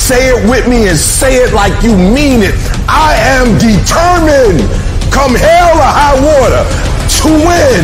Say it with me and say it like you mean it. I am determined, come hell or high water, to win.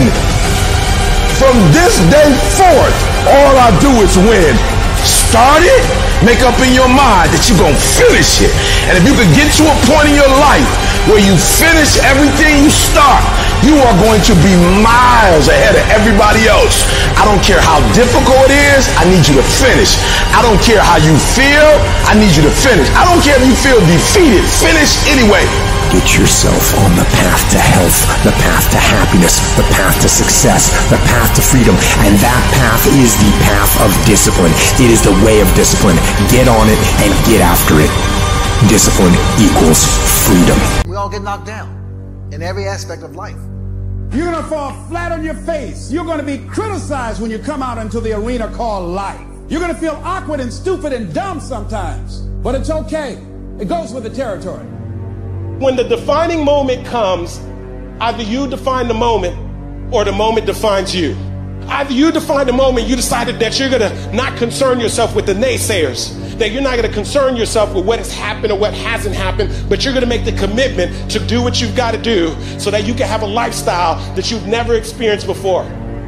From this day forth, all I do is win. Start it, make up in your mind that you're going to finish it. And if you could get to a point in your life where you finish everything you start, you are going to be miles ahead of everybody else. I don't care how difficult it is, I need you to finish. I don't care how you feel, I need you to finish. I don't care if you feel defeated, finish anyway. Get yourself on the path to health, the path to happiness, the path to success, the path to freedom. And that path is the path of discipline. It is the way of discipline. Get on it and get after it. Discipline equals freedom. We all get knocked down in every aspect of life. You're going to fall flat on your face. You're going to be criticized when you come out into the arena called life. You're going to feel awkward and stupid and dumb sometimes. But it's okay. It goes with the territory. When the defining moment comes, either you define the moment or the moment defines you. Either you define the moment, you decided that you're going to not concern yourself with the naysayers, that you're not going to concern yourself with what has happened or what hasn't happened, but you're going to make the commitment to do what you've got to do so that you can have a lifestyle that you've never experienced before.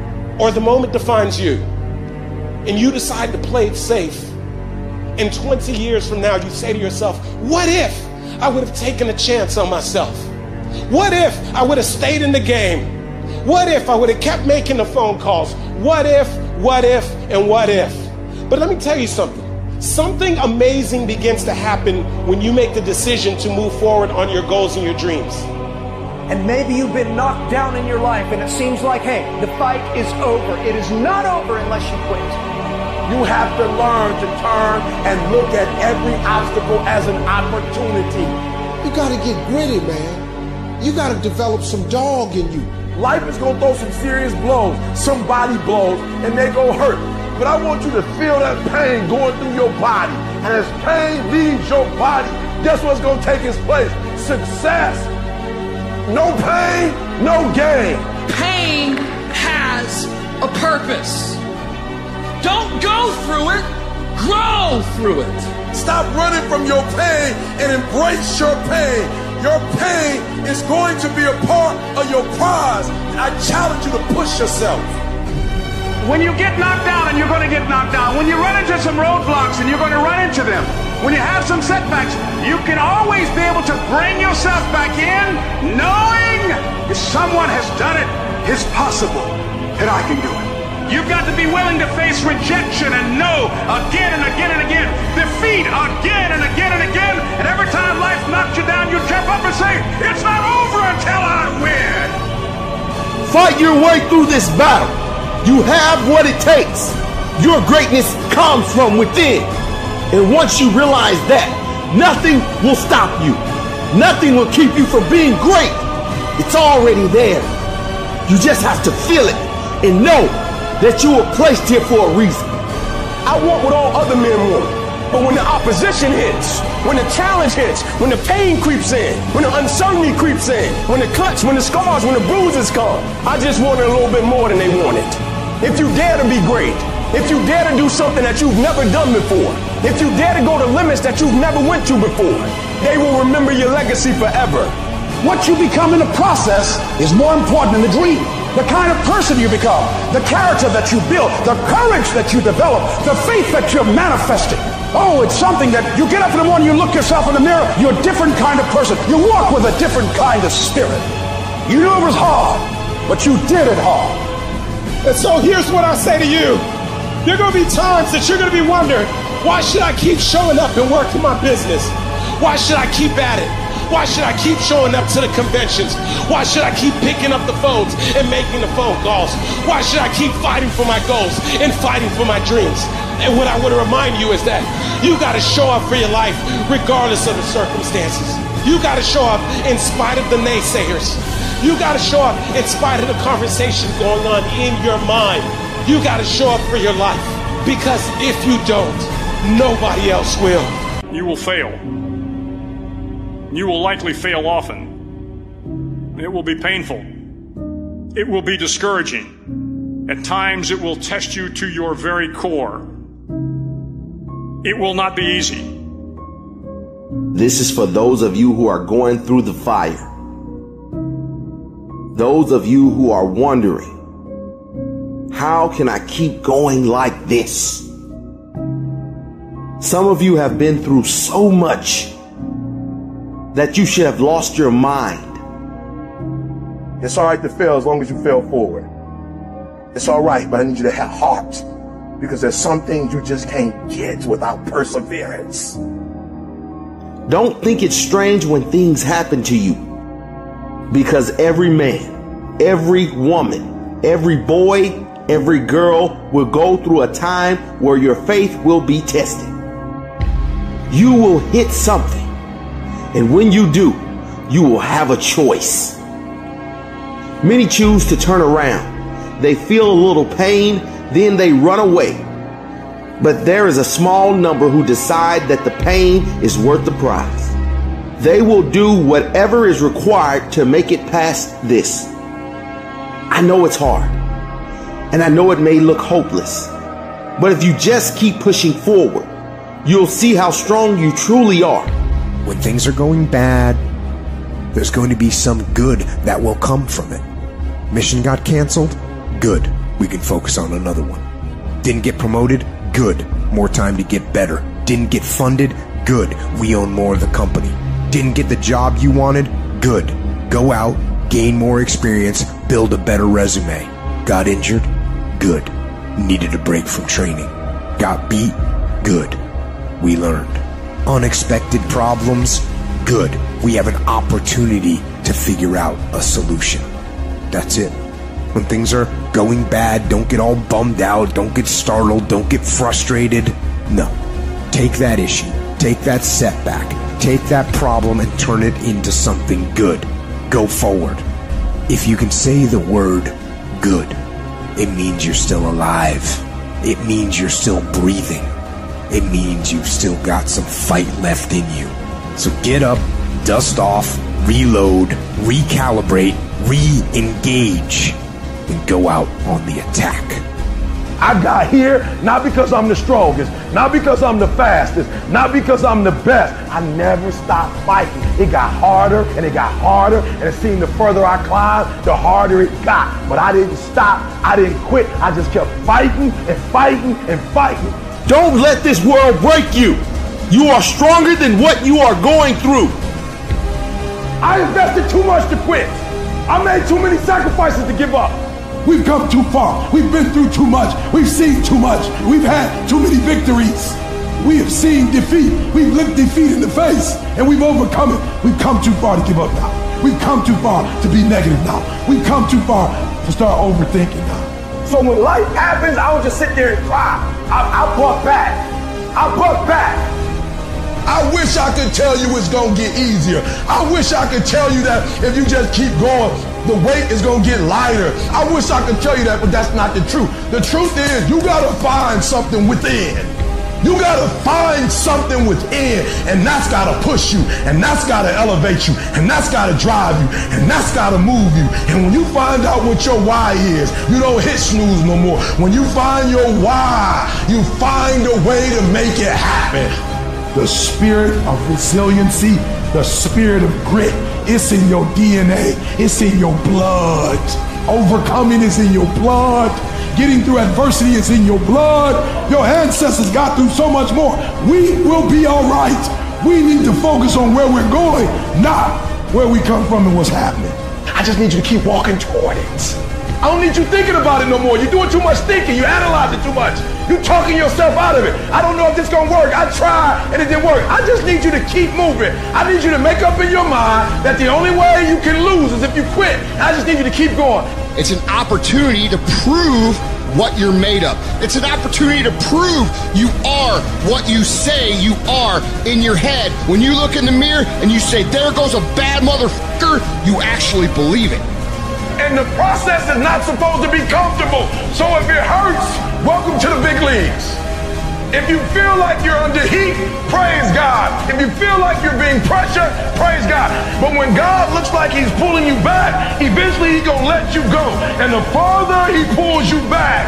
Or the moment defines you, and you decide to play it safe. And 20 years from now, you say to yourself, what if I would have taken a chance on myself? What if I would have stayed in the game? What if I would have kept making the phone calls? What if, and what if? But let me tell you something. Something amazing begins to happen when you make the decision to move forward on your goals and your dreams. And maybe you've been knocked down in your life and it seems like, hey, the fight is over. It is not over unless you quit. You have to learn to turn and look at every obstacle as an opportunity. You gotta get gritty, man. You gotta develop some dog in you. Life is gonna throw some serious blows, some body blows, and they gonna hurt. But I want you to feel that pain going through your body. And as pain leaves your body, guess what's gonna take its place? Success. No pain, no gain. Pain has a purpose. Don't go through it, grow through it. Stop running from your pain and embrace your pain. Your pain is going to be a part of your prize. I challenge you to push yourself. When you get knocked down, and you're going to get knocked down, when you run into some roadblocks and you're going to run into them, when you have some setbacks, you can always be able to bring yourself back in, knowing if someone has done it, it's possible that I can do it. You've got to be willing to face rejection and no again and again and again. Defeat again and again and again. And every time life knocks you down, you jump up and say, it's not over until I win. Fight your way through this battle. You have what it takes. Your greatness comes from within. And once you realize that, nothing will stop you. Nothing will keep you from being great. It's already there. You just have to feel it and know that you were placed here for a reason. I want what all other men want. But when the opposition hits, when the challenge hits, when the pain creeps in, when the uncertainty creeps in, when the cuts, when the scars, when the bruises come, I just wanted a little bit more than they wanted. If you dare to be great, if you dare to do something that you've never done before, if you dare to go to limits that you've never went to before, they will remember your legacy forever. What you become in the process is more important than the dream. The kind of person you become, the character that you build, the courage that you develop, the faith that you're manifesting. Oh, it's something that you get up in the morning, you look yourself in the mirror, you're a different kind of person. You walk with a different kind of spirit. You knew it was hard, but you did it hard. And so here's what I say to you. There are going to be times that you're going to be wondering, why should I keep showing up and working my business? Why should I keep at it? Why should I keep showing up to the conventions? Why should I keep picking up the phones and making the phone calls? Why should I keep fighting for my goals and fighting for my dreams? And what I want to remind you is that you got to show up for your life regardless of the circumstances. You got to show up in spite of the naysayers. You got to show up in spite of the conversation going on in your mind. You got to show up for your life, because if you don't, nobody else will. You will fail. You will likely fail often. It will be painful. It will be discouraging. At times it will test you to your very core. It will not be easy. This is for those of you who are going through the fire. Those of you who are wondering, how can I keep going like this? Some of you have been through so much that you should have lost your mind. It's all right to fail as long as you fail forward. It's all right, but I need you to have heart, because there's some things you just can't get without perseverance. Don't think it's strange when things happen to you, because every man, every woman, every boy, every girl will go through a time where your faith will be tested. You will hit something, and when you do, you will have a choice. Many choose to turn around. They feel a little pain, then they run away. But there is a small number who decide that the pain is worth the prize. They will do whatever is required to make it past this. I know it's hard, and I know it may look hopeless, but if you just keep pushing forward, you'll see how strong you truly are. When things are going bad, there's going to be some good that will come from it. Mission got canceled? Good. We can focus on another one. Didn't get promoted? Good. More time to get better. Didn't get funded? Good. We own more of the company. Didn't get the job you wanted? Good. Go out, gain more experience, build a better resume. Got injured? Good. Needed a break from training. Got beat? Good. We learned. Unexpected problems? Good. We have an opportunity to figure out a solution. That's it. When things are going bad, don't get all bummed out, don't get startled, don't get frustrated. No. Take that issue, take that setback, take that problem and turn it into something good. Go forward. If you can say the word good, it means you're still alive. It means you're still breathing. It means you've still got some fight left in you. So get up, dust off, reload, recalibrate, re-engage, and go out on the attack. I got here not because I'm the strongest, not because I'm the fastest, not because I'm the best. I never stopped fighting. It got harder and it got harder, and it seemed the further I climbed, the harder it got. But I didn't stop. I didn't quit. I just kept fighting and fighting and fighting. Don't let this world break you. You are stronger than what you are going through. I invested too much to quit. I made too many sacrifices to give up. We've come too far. We've been through too much. We've seen too much. We've had too many victories. We have seen defeat. We've looked defeat in the face, and we've overcome it. We've come too far to give up now. We've come too far to be negative now. We've come too far to start overthinking now. So when life happens, I don't just sit there and cry. I buck back. I buck back. I wish I could tell you it's gonna get easier. I wish I could tell you that if you just keep going, the weight is gonna get lighter. I wish I could tell you that, but that's not the truth. The truth is, you gotta find something within. You gotta find something within, and that's gotta push you, and that's gotta elevate you, and that's gotta drive you, and that's gotta move you. And when you find out what your why is, you don't hit snooze no more. When you find your why, you find a way to make it happen. The spirit of resiliency, the spirit of grit, it's in your DNA, it's in your blood. Overcoming is in your blood. Getting through adversity is in your blood. Your ancestors got through so much more. We will be all right. We need to focus on where we're going, not where we come from and what's happening. I just need you to keep walking toward it. I don't need you thinking about it no more. You're doing too much thinking. You analyze it too much. You're talking yourself out of it. I don't know if this is going to work. I tried and it didn't work. I just need you to keep moving. I need you to make up in your mind that the only way you can lose is if you quit. I just need you to keep going. It's an opportunity to prove what you're made of. It's an opportunity to prove you are what you say you are in your head. When you look in the mirror and you say, there goes a bad motherfucker, you actually believe it. And the process is not supposed to be comfortable. So if it hurts, welcome to the big leagues. If you feel like you're under heat, praise God. If you feel like you're being pressured, praise God. But when God looks like he's pulling you back, eventually he's gonna let you go. And the farther he pulls you back,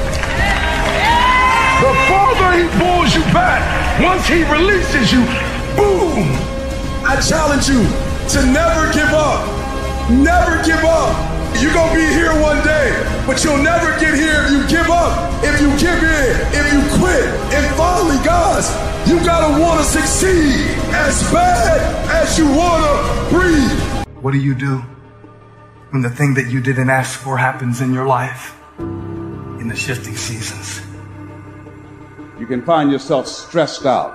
once he releases you, Boom! I challenge you to never give up. Never give up. You're going to be here one day, but you'll never get here if you give up, if you give in, if you quit. And finally, guys, you got to want to succeed as bad as you want to breathe. What do you do when the thing that you didn't ask for happens in your life in the shifting seasons? You can find yourself stressed out.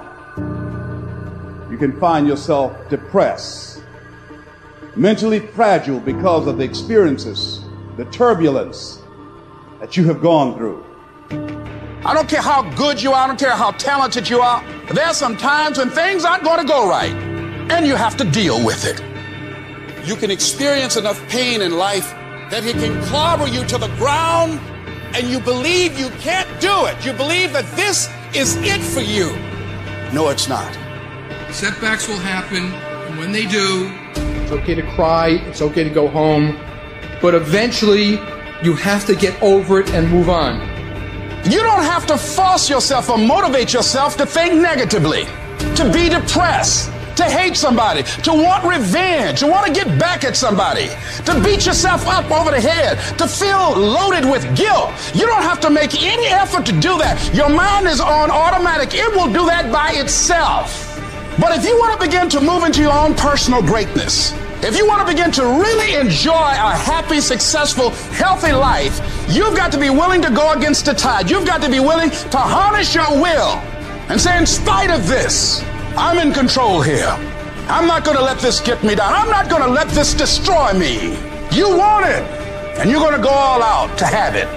You can find yourself depressed, mentally fragile because of the experiences, the turbulence that you have gone through. I don't care how good you are, I don't care how talented you are. There are some times when things aren't going to go right, and you have to deal with it. You can experience enough pain in life that it can clobber you to the ground, and you believe you can't do it. You believe that this is it for you. No, it's not. Setbacks will happen, and when they do, it's okay to cry, it's okay to go home, but eventually you have to get over it and move on. You don't have to force yourself or motivate yourself to think negatively, to be depressed, to hate somebody, to want revenge, to want to get back at somebody, to beat yourself up over the head, to feel loaded with guilt. You don't have to make any effort to do that. Your mind is on automatic. It will do that by itself. But if you want to begin to move into your own personal greatness, if you want to begin to really enjoy a happy, successful, healthy life, you've got to be willing to go against the tide. You've got to be willing to harness your will and say, in spite of this, I'm in control here. I'm not going to let this get me down. I'm not going to let this destroy me. You want it, and you're going to go all out to have it.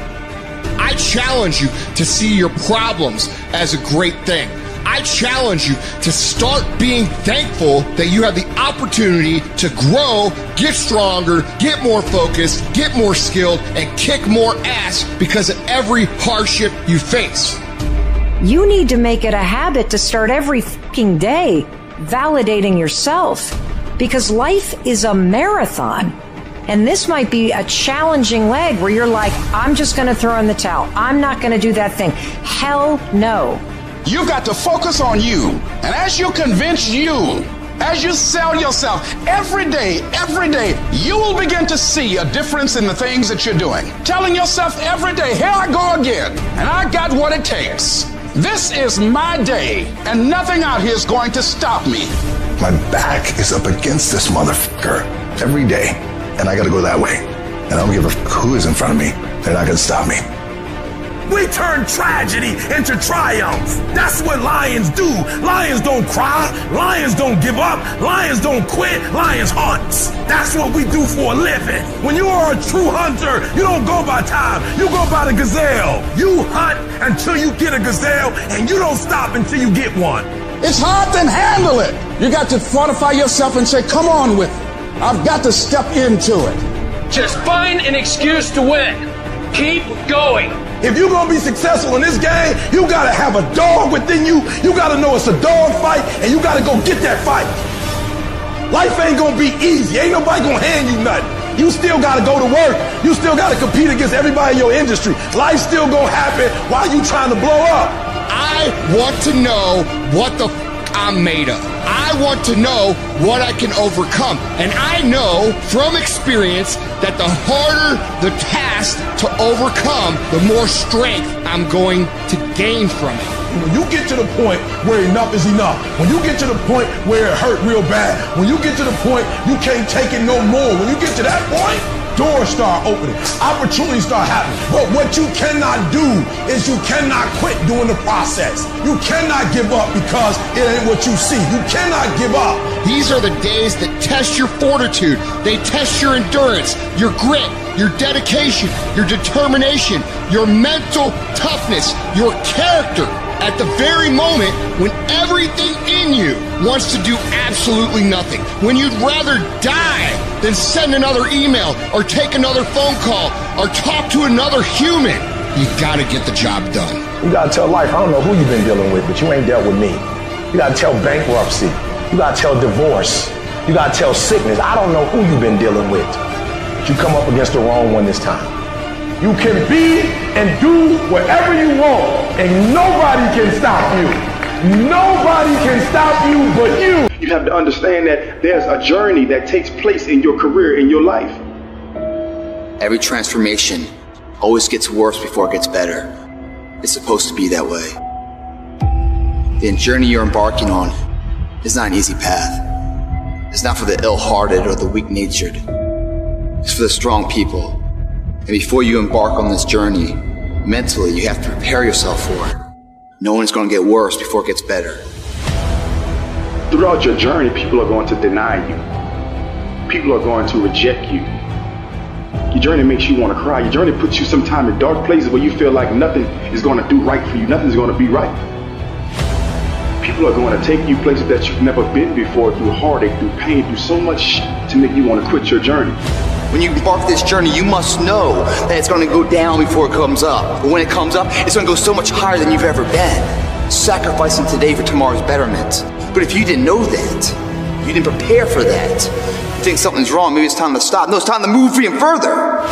I challenge you to see your problems as a great thing. I challenge you to start being thankful that you have the opportunity to grow, get stronger, get more focused, get more skilled, and kick more ass because of every hardship you face. You need to make it a habit to start every fucking day validating yourself, because life is a marathon. And this might be a challenging leg where you're like, I'm just going to throw in the towel. I'm not going to do that thing. Hell no. You've got to focus on you. And as you convince you, as you sell yourself every day, you will begin to see a difference in the things that you're doing. Telling yourself every day, here I go again, and I got what it takes. This is my day, and nothing out here is going to stop me. My back is up against this motherfucker every day, and I gotta go that way. And I don't give a who is in front of me. They're not gonna stop me. We turn tragedy into triumph. That's what lions do. Lions don't cry. Lions don't give up. Lions don't quit. Lions hunt. That's what we do for a living. When you are a true hunter, you don't go by time. You go by the gazelle. You hunt until you get a gazelle, and you don't stop until you get one. It's hard to handle it. You got to fortify yourself and say, come on with it. I've got to step into it. Just find an excuse to win. Keep going. If you're going to be successful in this game, you got to have a dog within you. You got to know it's a dog fight, and you got to go get that fight. Life ain't going to be easy. Ain't nobody going to hand you nothing. You still got to go to work. You still got to compete against everybody in your industry. Life's still going to happen while you trying to blow up. I want to know what the I'm made of. I want to know what I can overcome. And I know from experience that the harder the task to overcome, the more strength I'm going to gain from it. When you get to the point where enough is enough, when you get to the point where it hurt real bad, when you get to the point you can't take it no more, when you get to that point, doors start opening, opportunities start happening. But what you cannot do is you cannot quit during the process. You cannot give up because it ain't what you see. You cannot give up. These are the days that test your fortitude. They test your endurance, your grit, your dedication, your determination, your mental toughness, your character. At the very moment when everything in you wants to do absolutely nothing, when you'd rather die than send another email or take another phone call or talk to another human, you gotta get the job done. You gotta tell life, I don't know who you've been dealing with, but you ain't dealt with me. You gotta tell bankruptcy. You gotta tell divorce. You gotta tell sickness. I don't know who you've been dealing with, but you come up against the wrong one this time. You can be and do whatever you want, and nobody can stop you. Nobody can stop without you but you. You have to understand that there's a journey that takes place in your career, in your life. Every transformation always gets worse before it gets better. It's supposed to be that way. The journey you're embarking on is not an easy path. It's not for the ill-hearted or the weak-natured. It's for the strong people. And before you embark on this journey, mentally, you have to prepare yourself for it. Knowing it's going to get worse before it gets better. Throughout your journey, people are going to deny you. People are going to reject you. Your journey makes you want to cry. Your journey puts you sometimes in dark places where you feel like nothing is going to do right for you. Nothing's going to be right. People are going to take you places that you've never been before, through heartache, through pain, through so much shit to make you want to quit your journey. When you embark this journey, you must know that it's going to go down before it comes up. But when it comes up, it's going to go so much higher than you've ever been. Sacrificing today for tomorrow's betterment. But if you didn't know that, you didn't prepare for that, you think something's wrong, maybe it's time to stop. No, it's time to move even further.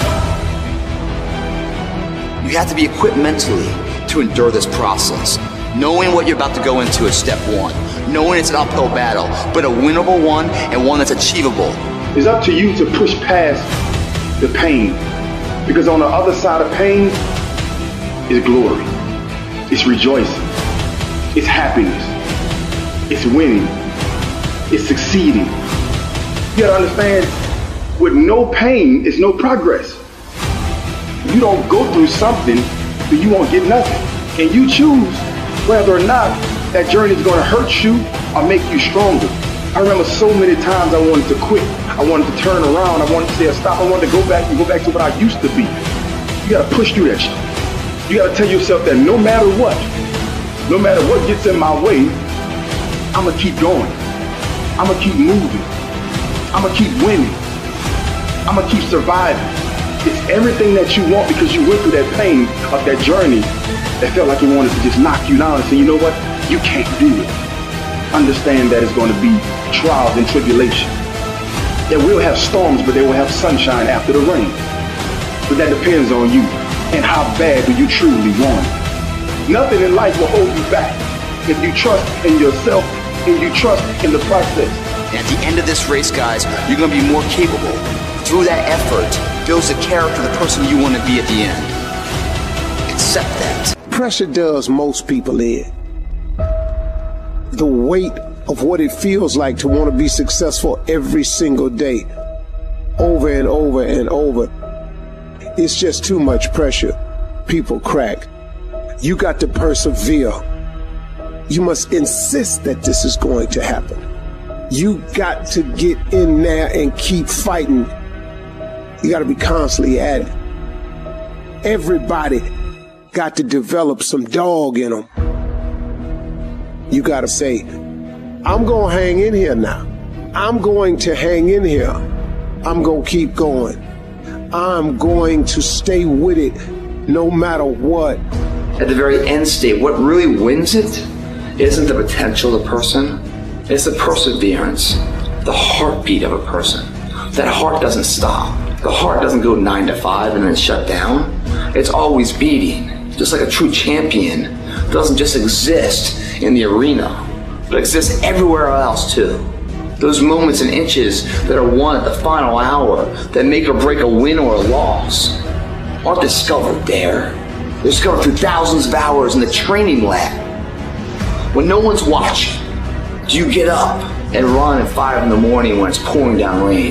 You have to be equipped mentally to endure this process. Knowing what you're about to go into is step one. Knowing it's an uphill battle, but a winnable one and one that's achievable. It's up to you to push past the pain. Because on the other side of pain is glory. It's rejoicing. It's happiness. It's winning. It's succeeding. You gotta understand, with no pain is no progress. If you don't go through something, then you won't get nothing. And you choose whether or not that journey is gonna hurt you or make you stronger. I remember so many times I wanted to quit. I wanted to turn around. I wanted to say stop. I wanted to go back to what I used to be. You gotta push through that shit. You gotta tell yourself that no matter what gets in my way, I'ma keep going. I'ma keep moving. I'ma keep winning. I'ma keep surviving. It's everything that you want because you went through that pain of that journey that felt like it wanted to just knock you down and say, you know what? You can't do it. Understand that it's going to be trials and tribulations. That will have storms, but they will have sunshine after the rain. But that depends on you and how bad do you truly want it. Nothing in life will hold you back if you trust in yourself and you trust in the process. And at the end of this race, guys, you're going to be more capable. Through that effort, builds the character of the person you want to be at the end. Accept that. Pressure does most people in. The weight of what it feels like to want to be successful every single day, over and over and over. It's just too much pressure. People crack. You got to persevere. You must insist that this is going to happen. You got to get in there and keep fighting. You got to be constantly at it. Everybody got to develop some dog in them. You got to say, I'm going to hang in here now. I'm going to hang in here. I'm going to keep going. I'm going to stay with it no matter what. At the very end state, what really wins it isn't the potential of the person. It's the perseverance, the heartbeat of a person. That heart doesn't stop. The heart doesn't go 9 to 5 and then shut down. It's always beating. Just like a true champion doesn't just exist in the arena, but exists everywhere else too. Those moments and inches that are won at the final hour that make or break a win or a loss aren't discovered there. They're discovered through thousands of hours in the training lab. When no one's watching, do you get up and run at 5 in the morning when it's pouring down rain?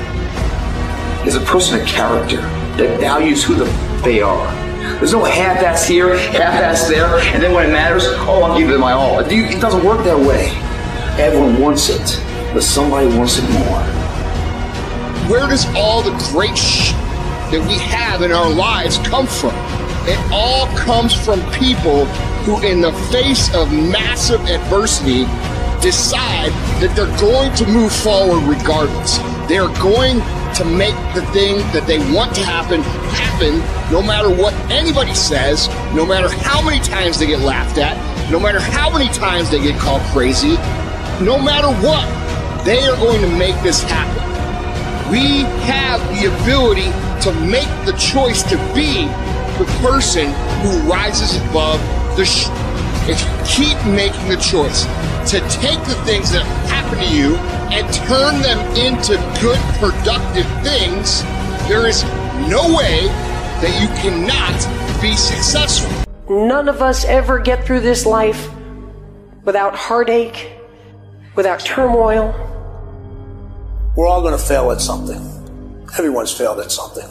Is a person a character that values who they are? There's no half-ass here, half-ass there, and then when it matters, oh, I'll give it my all. It doesn't work that way. Everyone wants it, but somebody wants it more. Where does all the great that we have in our lives come from? It all comes from people who, in the face of massive adversity, decide that they're going to move forward regardless. They're going to make the thing that they want to happen no matter what anybody says, no matter how many times they get laughed at, no matter how many times they get called crazy, no matter what, they are going to make this happen. We have the ability to make the choice to be the person who rises above the if you keep making the choice to take the things that happen to you and turn them into good, productive things, there is no way that you cannot be successful. None of us ever get through this life without heartache, without turmoil. We're all going to fail at something. Everyone's failed at something.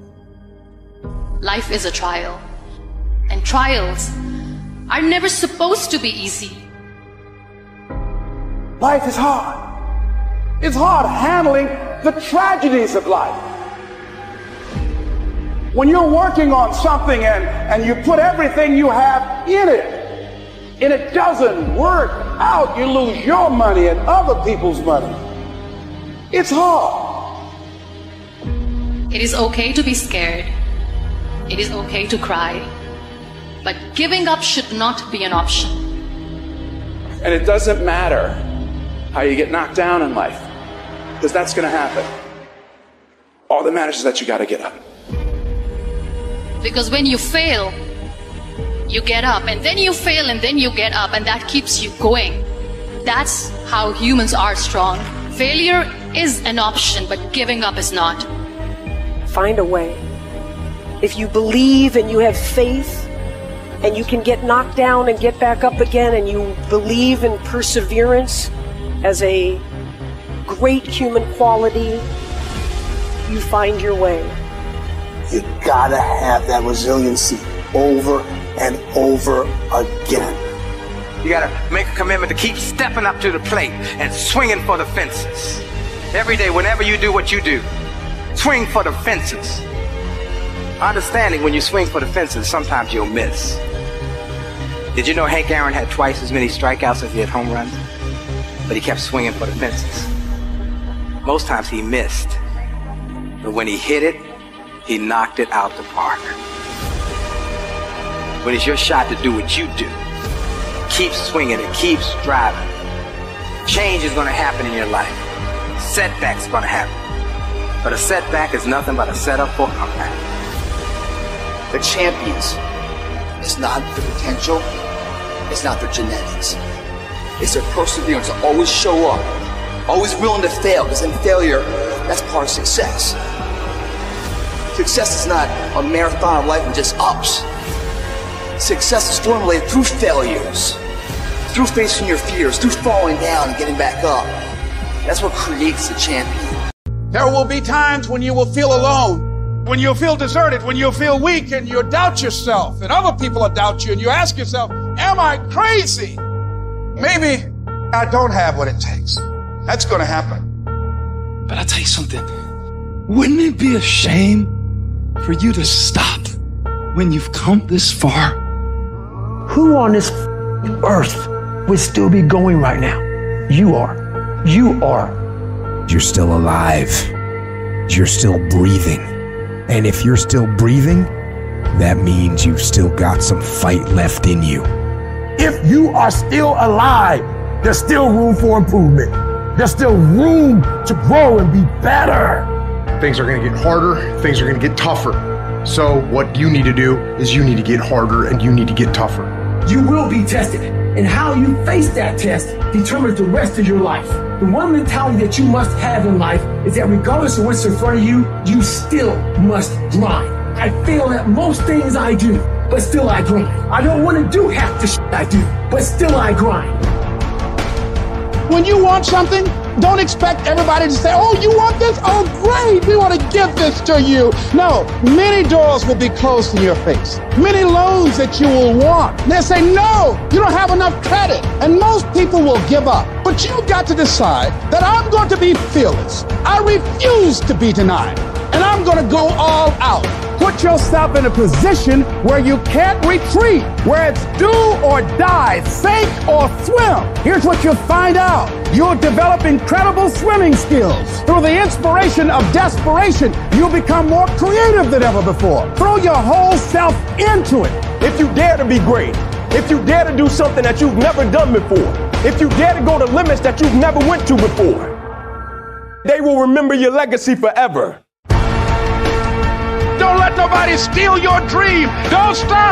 Life is a trial, and trials are never supposed to be easy. Life is hard. It's hard handling the tragedies of life. When you're working on something and you put everything you have in it, and it doesn't work out, you lose your money and other people's money. It's hard. It is okay to be scared. It is okay to cry. But giving up should not be an option. And it doesn't matter how you get knocked down in life, because that's going to happen. All that matters is that you got to get up. Because when you fail, you get up, and then you fail, and then you get up, and that keeps you going. That's how humans are strong. Failure is an option, but giving up is not. Find a way. If you believe and you have faith, and you can get knocked down and get back up again, and you believe in perseverance as a great human quality, you find your way. You gotta have that resiliency over and over again. You gotta make a commitment to keep stepping up to the plate and swinging for the fences. Every day, whenever you do what you do, swing for the fences. Understanding when you swing for the fences, sometimes you'll miss. Did you know Hank Aaron had twice as many strikeouts as he had home runs? But he kept swinging for the fences. Most times he missed. But when he hit it, he knocked it out the park. When it's your shot to do what you do, keep swinging and keep striving. Change is going to happen in your life. Setbacks are going to happen. But a setback is nothing but a setup for a comeback. The champions, it's not the potential, it's not their genetics. It's their perseverance to always show up, always willing to fail, because in failure, that's part of success. Success is not a marathon of life and just ups. Success is formulated through failures, through facing your fears, through falling down and getting back up. That's what creates the champion. There will be times when you will feel alone, when you'll feel deserted, when you'll feel weak, and you'll doubt yourself, and other people will doubt you, and you ask yourself, am I crazy? Maybe I don't have what it takes. That's going to happen. But I'll tell you something. Wouldn't it be a shame for you to stop when you've come this far? Who on this earth would still be going right now? You are. You are. You're still alive. You're still breathing. And if you're still breathing, that means you've still got some fight left in you. If you are still alive, there's still room for improvement. There's still room to grow and be better. Things are going to get harder. Things are going to get tougher. So what you need to do is you need to get harder and you need to get tougher. You will be tested, and how you face that test determines the rest of your life. The one mentality that you must have in life is that regardless of what's in front of you, you still must grind. I fail at most things I do, but still I grind. I don't want to do half the shit I do, but still I grind. When you want something, don't expect everybody to say, oh, you want this? Oh, great, we want to give this to you. No, many doors will be closed in your face. Many loans that you will want. They'll say, no, you don't have enough credit. And most people will give up. But you've got to decide that I'm going to be fearless. I refuse to be denied. And I'm going to go all out. Put yourself in a position where you can't retreat, where it's do or die, sink or swim. Here's what you'll find out. You'll develop incredible swimming skills. Through the inspiration of desperation, you'll become more creative than ever before. Throw your whole self into it. If you dare to be great, if you dare to do something that you've never done before, if you dare to go to limits that you've never went to before, they will remember your legacy forever. Don't let nobody steal your dream. Don't stop.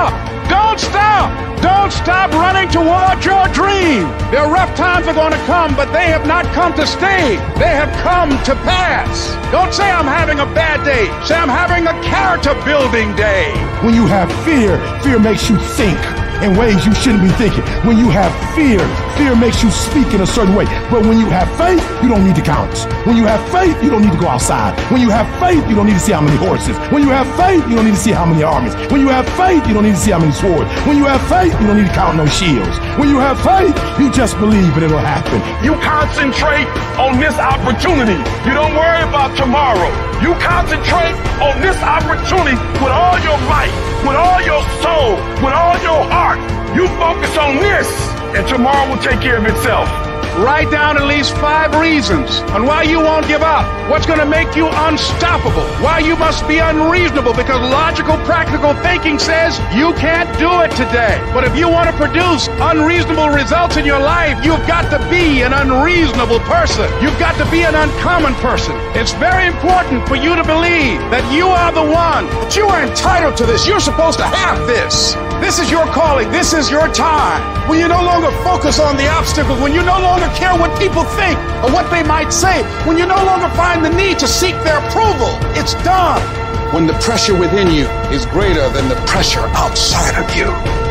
Don't stop. Don't stop running toward your dream. There are rough times are going to come, but they have not come to stay. They have come to pass. Don't say I'm having a bad day. Say I'm having a character building day. When you have fear, fear makes you think in ways you shouldn't be thinking. When you have fear, fear makes you speak in a certain way. But when you have faith, you don't need to count. When you have faith, you don't need to go outside. When you have faith, you don't need to see how many horses. When you have faith, you don't need to see how many armies. When you have faith, you don't need to see how many swords. When you have faith, you don't need to count no shields. When you have faith, you just believe and it'll happen. You concentrate on this opportunity. You don't worry about tomorrow. You concentrate on this opportunity with all your might, with all your soul, with all your heart. You focus on this, and tomorrow will take care of itself. Write down at least 5 reasons on why you won't give up. What's going to make you unstoppable? Why you must be unreasonable, because logical, practical thinking says you can't do it today. But if you want to produce unreasonable results in your life, you've got to be an unreasonable person. You've got to be an uncommon person. It's very important for you to believe that you are the one, that you are entitled to this. You're supposed to have this. This is your calling. This is your time. When you no longer focus on the obstacles, when you no longer care what people think or what they might say, when you no longer find the need to seek their approval, it's done. When the pressure within you is greater than the pressure outside of you.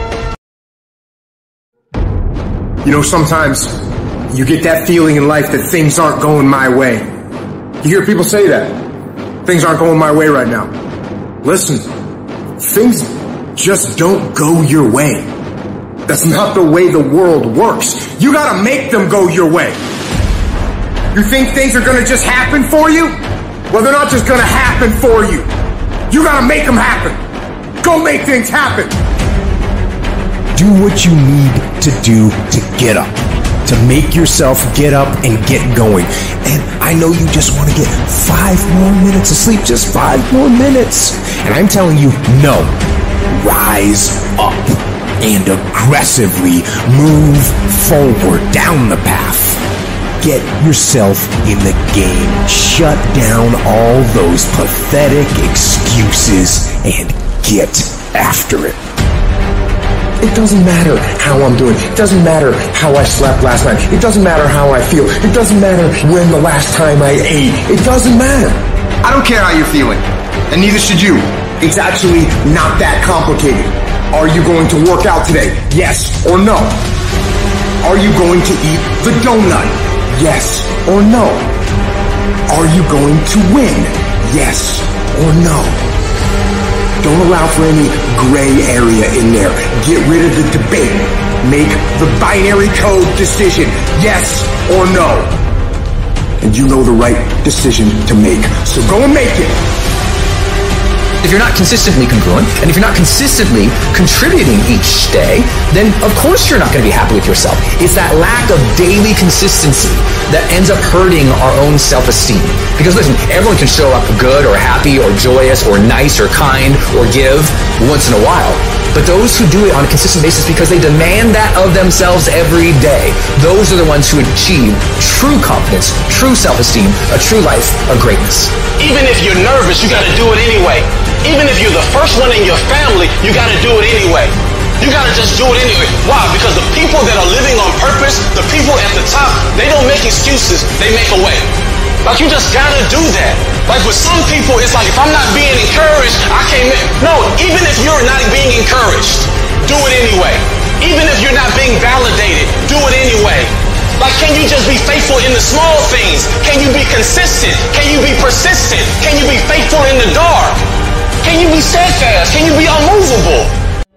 You know, sometimes you get that feeling in life that things aren't going my way. You hear people say that. Things aren't going my way right now. Listen, things just don't go your way. That's not the way the world works. You gotta make them go your way. You think things are gonna just happen for you? Well, they're not just gonna happen for you. You gotta make them happen. Go make things happen. Do what you need to do to get up. To make yourself get up and get going. And I know you just want to get 5 more minutes of sleep. Just 5 more minutes. And I'm telling you, no. Rise up and aggressively move forward down the path. Get yourself in the game. Shut down all those pathetic excuses and get after it. It doesn't matter how I'm doing. It doesn't matter how I slept last night. It doesn't matter how I feel. It doesn't matter when the last time I ate. It doesn't matter. I don't care how you're feeling. And neither should you. It's actually not that complicated. Are you going to work out today? Yes or no? Are you going to eat the donut? Yes or no? Are you going to win? Yes or no? Don't allow for any gray area in there. Get rid of the debate. Make the binary code decision. Yes or no? And you know the right decision to make. So go and make it. If you're not consistently congruent, and if you're not consistently contributing each day, then of course you're not going to be happy with yourself. It's that lack of daily consistency that ends up hurting our own self-esteem. Because listen, everyone can show up good or happy or joyous or nice or kind or give once in a while. But those who do it on a consistent basis because they demand that of themselves every day, those are the ones who achieve true confidence, true self-esteem, a true life of greatness. Even if you're nervous, you got to do it anyway. Even if you're the first one in your family, you got to do it anyway. You got to just do it anyway. Why? Because the people that are living on purpose, the people at the top, they don't make excuses, they make a way. Like, you just got to do that. Like, with some people, it's like, if I'm not being encouraged, I can't make... No, even if you're not being encouraged, do it anyway. Even if you're not being validated, do it anyway. Like, can you just be faithful in the small things? Can you be consistent? Can you be persistent? Can you be faithful in the dark? Can you be steadfast? Can you be unmovable?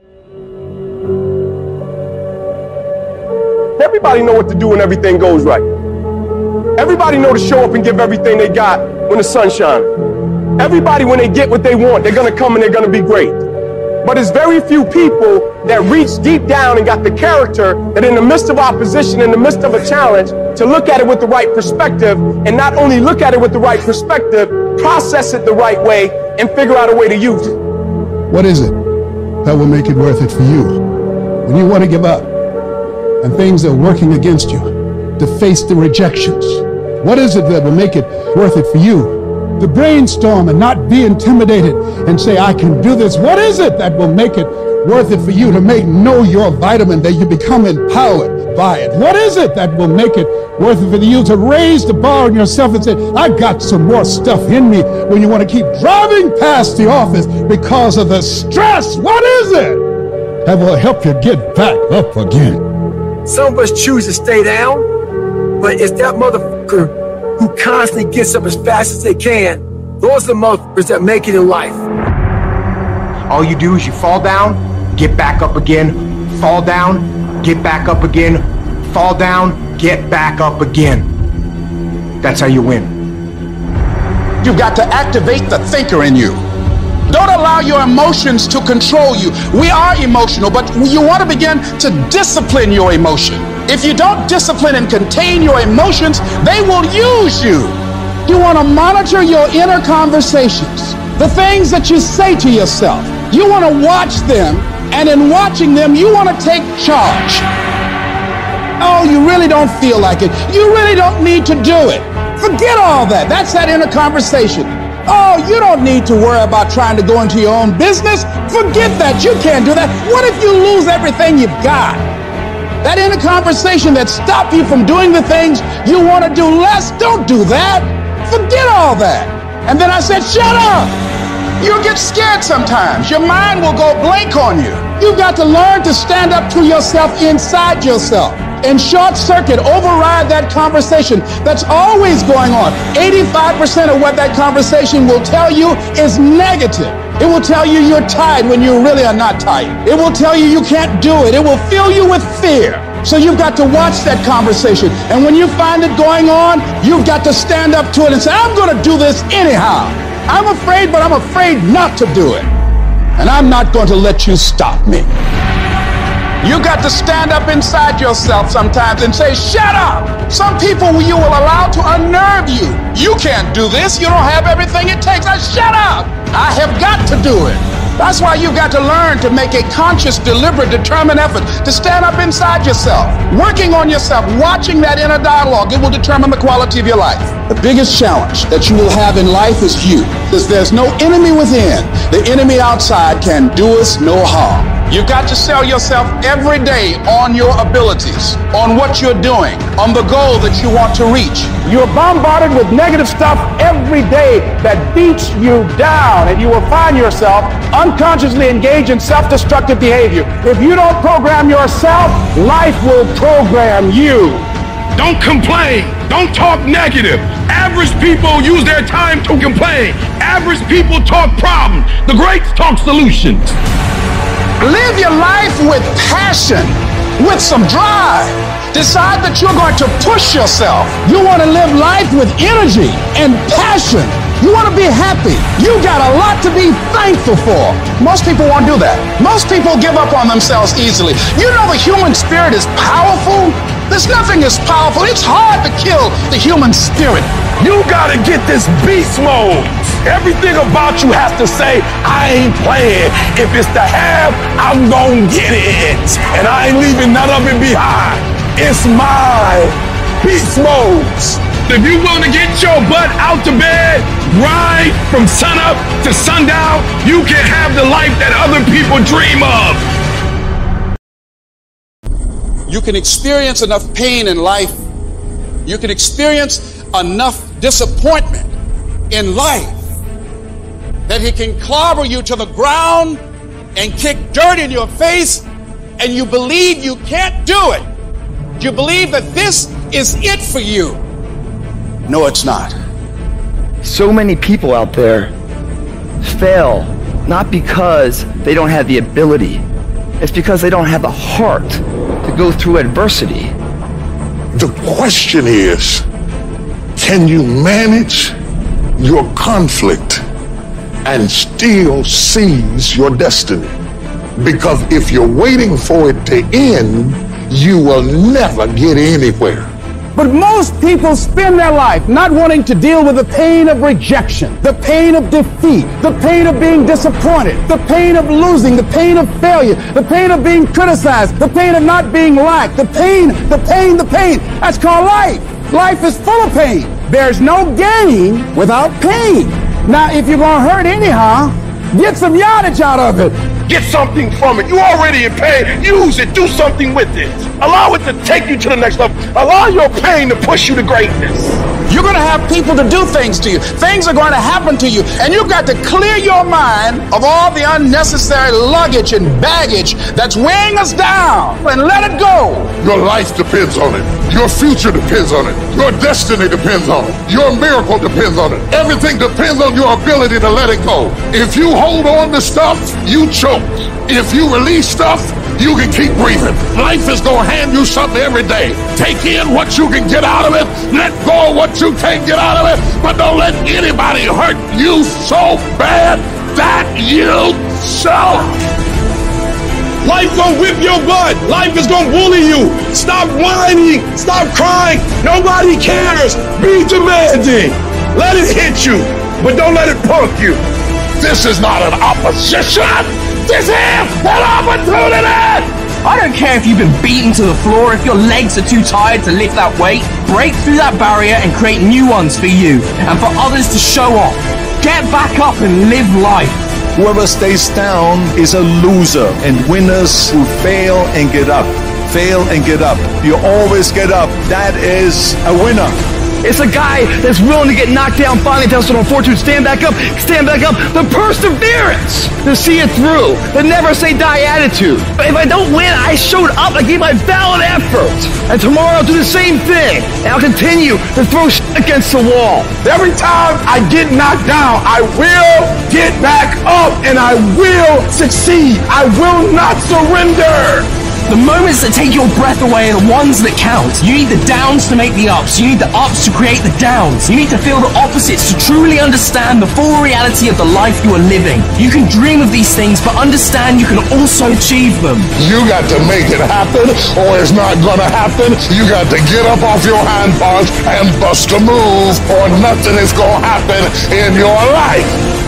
Everybody know what to do when everything goes right. Everybody know to show up and give everything they got when the sun's shining. Everybody, when they get what they want, they're going to come and they're going to be great. But there's very few people that reach deep down and got the character that in the midst of opposition, in the midst of a challenge, to look at it with the right perspective, and not only look at it with the right perspective, process it the right way, and figure out a way to use it. What is it that will make it worth it for you? When you want to give up and things are working against you, to face the rejections, what is it that will make it worth it for you? To brainstorm and not be intimidated and say, I can do this. What is it that will make it worth it for you to know your vitamin, that you become empowered by it? What is it that will make it worth it for you to raise the bar on yourself and say, I got some more stuff in me, when you want to keep driving past the office because of the stress? What is it that will help you get back up again? Some of us choose to stay down, but it's that motherfucker who constantly gets up as fast as they can. Those are the motherfuckers that make it in life. All you do is you fall down, get back up again, fall down, get back up again, fall down, get back up again. That's how you win. You've got to activate the thinker in you. Don't allow your emotions to control you. We are emotional, but you want to begin to discipline your emotion. If you don't discipline and contain your emotions, they will use you. You want to monitor your inner conversations, the things that you say to yourself. You want to watch them, and in watching them, you want to take charge. Oh, you really don't feel like it. You really don't need to do it. Forget all that. That's that inner conversation. Oh, you don't need to worry about trying to go into your own business. Forget that. You can't do that. What if you lose everything you've got? That inner conversation that stopped you from doing the things you want to do less, don't do that. Forget all that. And then I said, shut up. You'll get scared sometimes. Your mind will go blank on you. You've got to learn to stand up to yourself inside yourself and short circuit, override that conversation that's always going on. 85% of what that conversation will tell you is negative. It will tell you you're tired when you really are not tired. It will tell you you can't do it. It will fill you with fear. So you've got to watch that conversation. And when you find it going on, you've got to stand up to it and say, I'm going to do this anyhow. I'm afraid, but I'm afraid not to do it. And I'm not going to let you stop me. You got to stand up inside yourself sometimes and say, shut up. Some people you will allow to unnerve you. You can't do this. You don't have everything it takes. Shut up. I have got to do it. That's why you've got to learn to make a conscious, deliberate, determined effort to stand up inside yourself, working on yourself, watching that inner dialogue. It will determine the quality of your life. The biggest challenge that you will have in life is you, because there's no enemy within. The enemy outside can do us no harm. You've got to sell yourself every day on your abilities, on what you're doing, on the goal that you want to reach. You're bombarded with negative stuff every day that beats you down, and you will find yourself unconsciously engaged in self-destructive behavior. If you don't program yourself, life will program you. Don't complain. Don't talk negative. Average people use their time to complain. Average people talk problems. The greats talk solutions. Live your life with passion, with some drive. Decide that you're going to push yourself. You want to live life with energy and passion. You want to be happy. You got a lot to be thankful for. Most people won't do that. Most people give up on themselves easily. You know the human spirit is powerful. There's nothing as powerful. It's hard to kill the human spirit. You gotta get this beast mode. Everything about you has to say, I ain't playing. If it's to have, I'm gonna get it. And I ain't leaving none of it behind. It's mine. Beast modes. If you want to get your butt out to bed, grind from sunup to sundown, you can have the life that other people dream of. You can experience enough pain in life. You can experience enough disappointment in life that he can clobber you to the ground and kick dirt in your face, and you believe you can't do it. You believe that this is it for you. No, it's not. So many people out there fail not because they don't have the ability. It's because they don't have the heart to go through adversity. The question is, can you manage your conflict and still seize your destiny? Because if you're waiting for it to end, you will never get anywhere. But most people spend their life not wanting to deal with the pain of rejection, the pain of defeat, the pain of being disappointed, the pain of losing, the pain of failure, the pain of being criticized, the pain of not being liked, the pain. That's called life. Life is full of pain. There's no gain without pain. Now, if you're going to hurt anyhow, get some yardage out of it. Get something from it. You already in pain. Use it. Do something with it. Allow it to take you to the next level. Allow your pain to push you to greatness. You're going to have people to do things to you. Things are going to happen to you. And you've got to clear your mind of all the unnecessary luggage and baggage that's weighing us down and let it go. Your life depends on it. Your future depends on it. Your destiny depends on it. Your miracle depends on it. Everything depends on your ability to let it go. If you hold on to stuff, you choke. If you release stuff, you can keep breathing. Life is going to hand you something every day. Take in what you can get out of it. Let go of what you can't get out of it. But don't let anybody hurt you so bad that you choke. Life gonna whip your butt. Life is gonna bully you. Stop whining. Stop crying. Nobody cares. Be demanding. Let it hit you, but don't let it punk you. This is not an opposition. This is an opportunity. I don't care if you've been beaten to the floor, if your legs are too tired to lift that weight. Break through that barrier and create new ones for you and for others to show off. Get back up and live life. Whoever stays down is a loser, and winners who fail and get up. Fail and get up. You always get up. That is a winner. It's a guy that's willing to get knocked down, finally tell someone fortune, stand back up. The perseverance to see it through. The never say die attitude. But if I don't win, I showed up, I gave my valid effort. And tomorrow I'll do the same thing. And I'll continue to throw shit against the wall. Every time I get knocked down, I will get back up and I will succeed. I will not surrender. The moments that take your breath away are the ones that count. You need the downs to make the ups. You need the ups to create the downs. You need to feel the opposites to truly understand the full reality of the life you are living. You can dream of these things, but understand you can also achieve them. You got to make it happen, or it's not gonna happen. You got to get up off your hind parts and bust a move, or nothing is gonna happen in your life.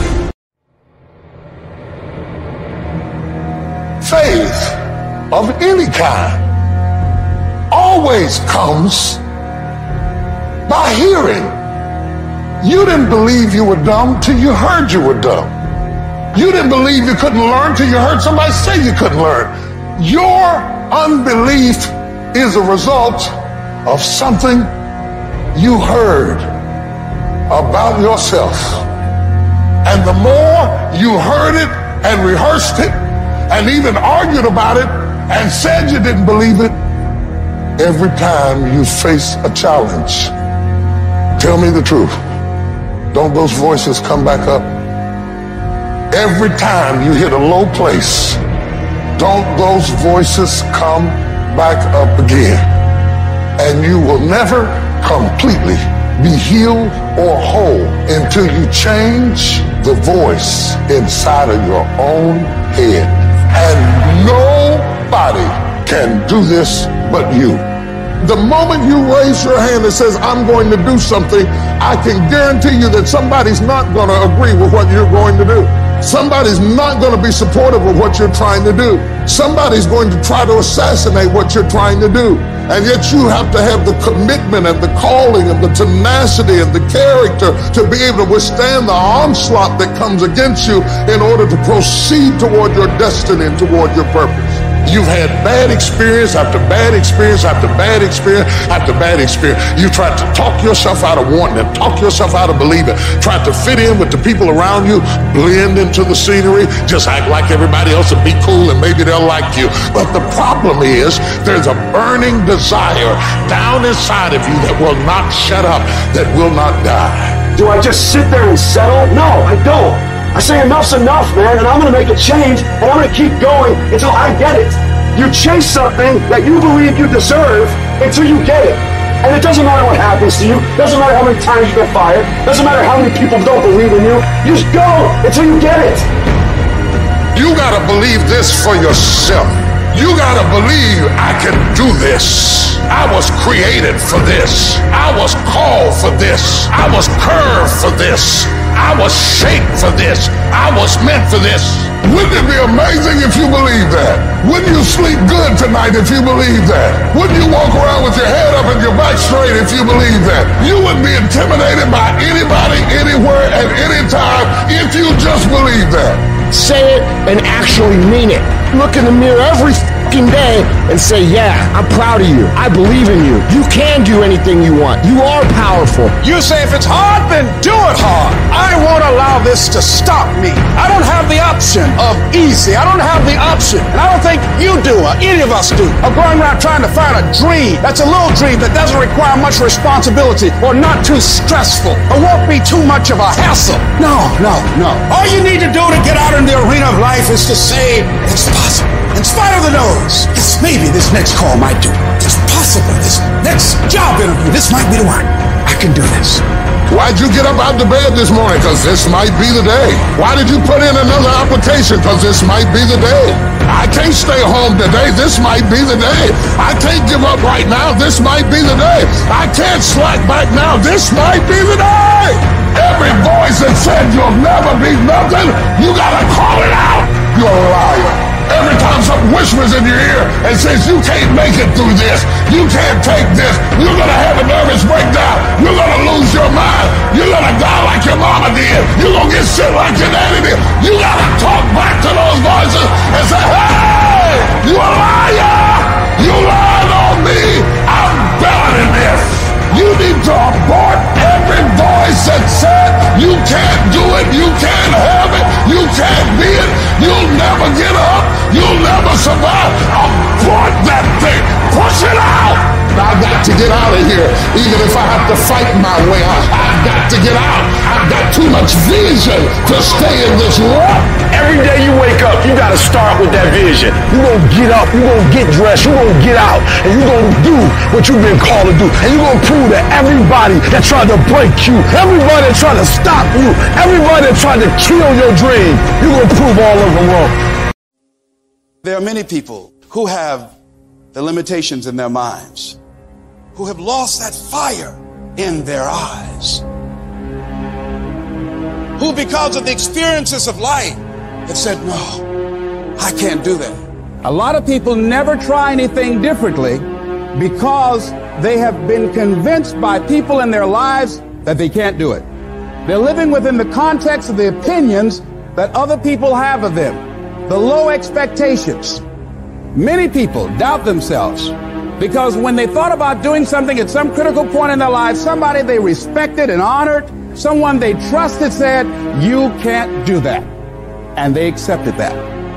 Faith of any kind always comes by hearing. You didn't believe you were dumb till you heard you were dumb. You didn't believe you couldn't learn till you heard somebody say you couldn't learn. Your unbelief is a result of something you heard about yourself. And the more you heard it and rehearsed it and even argued about it and said you didn't believe it, every time you face a challenge, tell me the truth, don't those voices come back up? Every time you hit a low place, don't those voices come back up again? And you will never completely be healed or whole until you change the voice inside of your own head. And nobody can do this but you. The moment you raise your hand and says, I'm going to do something, I can guarantee you that somebody's not going to agree with what you're going to do. Somebody's not going to be supportive of what you're trying to do. Somebody's going to try to assassinate what you're trying to do. And yet you have to have the commitment and the calling and the tenacity and the character to be able to withstand the onslaught that comes against you in order to proceed toward your destiny and toward your purpose. You've had bad experience after bad experience after bad experience after bad experience. You tried to talk yourself out of wanting it, talk yourself out of believing, tried to fit in with the people around you, blend into the scenery, just act like everybody else and be cool and maybe they'll like you. But the problem is there's a burning desire down inside of you that will not shut up, that will not die. Do I just sit there and settle? No, I don't. I say enough's enough, man, and I'm going to make a change, and I'm going to keep going until I get it. You chase something that you believe you deserve until you get it. And it doesn't matter what happens to you. Doesn't matter how many times you get fired. Doesn't matter how many people don't believe in you. You just go until you get it. You got to believe this for yourself. You got to believe I can do this. I was created for this. I was called for this. I was curved for this. I was shaped for this. I was meant for this. Wouldn't it be amazing if you believe that? Wouldn't you sleep good tonight if you believe that? Wouldn't you walk around with your head up and your back straight if you believe that? You wouldn't be intimidated by anybody, anywhere, at any time if you just believe that. say it and actually mean it. Look in the mirror every fucking day and say, yeah, I'm proud of you. I believe in you. You can do anything you want. You are powerful. You say if it's hard, then do it hard. I won't allow this to stop me. I don't have the option of easy. I don't have the option, and I don't think you do or any of us do, of going around trying to find a dream that's a little dream that doesn't require much responsibility or not too stressful or won't be too much of a hassle. No. All you need to do to get out in the arena of life is to say, it's possible. In spite of the no's, yes, maybe this next call might do. It's possible. This next job interview, this might be the one. I can do this. Why'd you get up out of bed this morning? Because this might be the day. Why did you put in another application? Because this might be the day. I can't stay home today. This might be the day. I can't give up right now. This might be the day. I can't slack back now. This might be the day. Every voice that said you'll never be nothing, you gotta call it out. You're a liar. Every time something whispers in your ear and says you can't make it through this, you can't take this, you're gonna have a nervous breakdown, you're gonna lose your mind, you're gonna die like your mama did, you're gonna get sick like your daddy did. You gotta talk back to those voices and say, hey, you a liar! You lied on me! I'm better than this! You need to abort every voice that said you can't do it, you can't have it, you can't be it, you'll never get up, you'll never survive. Abort that thing, push it out. I got to get out of here, even if I have to fight my way out. I've got to get out. I've got too much vision to stay in this rut. Every day you wake up, you gotta start with that vision. You're gonna get up, you're gonna get dressed, you're gonna get out, and you're gonna do what you've been called to do. And you're gonna prove to everybody that tried to break you, everybody that tried to stop you, everybody that tried to kill your dream, you're gonna prove all of them wrong. There are many people who have the limitations in their minds, who have lost that fire in their eyes, who because of the experiences of life have said, no, I can't do that. A lot of people never try anything differently because they have been convinced by people in their lives that they can't do it. They're living within the context of the opinions that other people have of them, the low expectations. Many people doubt themselves because when they thought about doing something at some critical point in their lives, somebody they respected and honored, someone they trusted said, you can't do that. And they accepted that.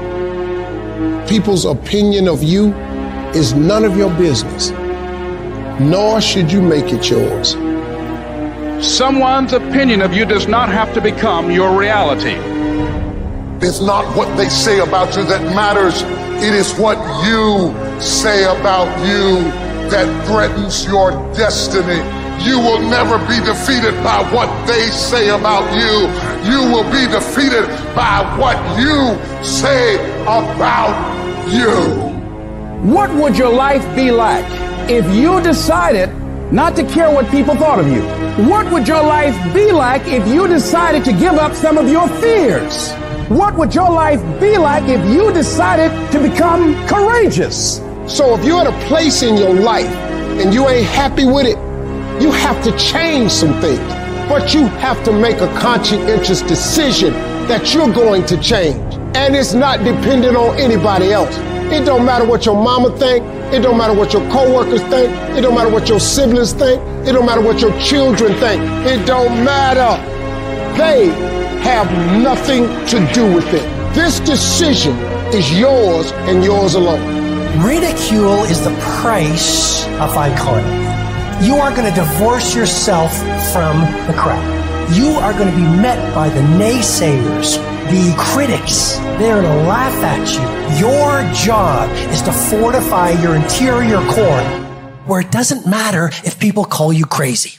People's opinion of you is none of your business, nor should you make it yours. Someone's opinion of you does not have to become your reality. It's not what they say about you that matters. It is what you say about you that threatens your destiny. You will never be defeated by what they say about you. You will be defeated by what you say about you. What would your life be like if you decided not to care what people thought of you? What would your life be like if you decided to give up some of your fears? What would your life be like if you decided to become courageous? So if you're at a place in your life and you ain't happy with it, you have to change some things. But you have to make a conscientious decision that you're going to change. And it's not dependent on anybody else. It don't matter what your mama think. It don't matter what your coworkers think. It don't matter what your siblings think. It don't matter what your children think. It don't matter. They have nothing to do with it. This decision is yours and yours alone. Ridicule is the price of vitality. You are going to divorce yourself from the crowd. You are going to be met by the naysayers, the critics. They're going to laugh at you. Your job is to fortify your interior core where it doesn't matter if people call you crazy.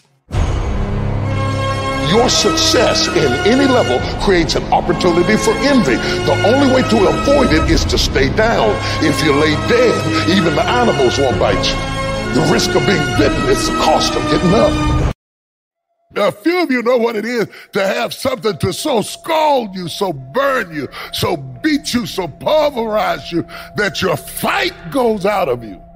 Your success in any level creates an opportunity for envy. The only way to avoid it is to stay down. If you lay dead, even the animals won't bite you. The risk of being bitten is the cost of getting up. A few of you know what it is to have something to so scald you, so burn you, so beat you, so pulverize you that your fight goes out of you.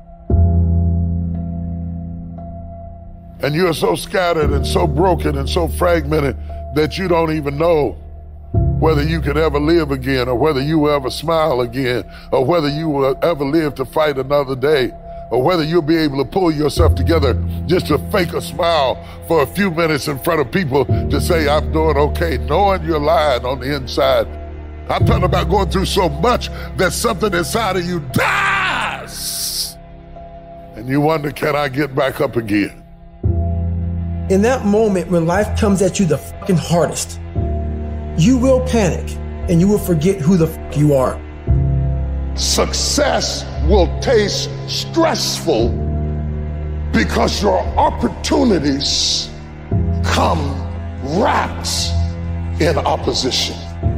And you're so scattered and so broken and so fragmented that you don't even know whether you can ever live again, or whether you will ever smile again, or whether you will ever live to fight another day, or whether you'll be able to pull yourself together just to fake a smile for a few minutes in front of people to say, I'm doing okay, knowing you're lying on the inside. I'm talking about going through so much that something inside of you dies. And you wonder, can I get back up again? In that moment when life comes at you the fucking hardest, you will panic and you will forget who the fuck you are. Success will taste stressful because your opportunities come wrapped in opposition.